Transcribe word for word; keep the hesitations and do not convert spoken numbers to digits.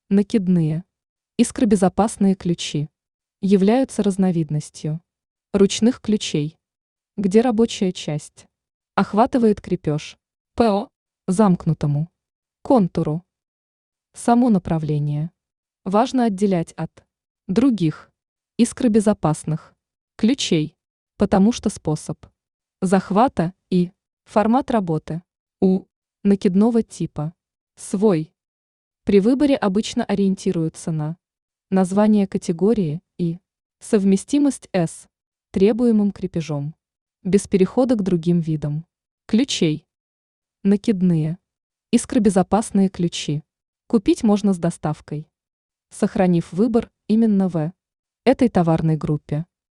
Накидные. Искробезопасные ключи являются разновидностью ручных ключей, где рабочая часть охватывает крепеж по замкнутому контуру. Само направление важно отделять от других искробезопасных ключей, потому что способ захвата и формат работы у накидного типа свой. При выборе обычно ориентируются на название категории и совместимость с требуемым крепежом, без перехода к другим видам ключей. Накидные. Искробезопасные ключи купить можно с доставкой, сохранив выбор именно в этой товарной группе.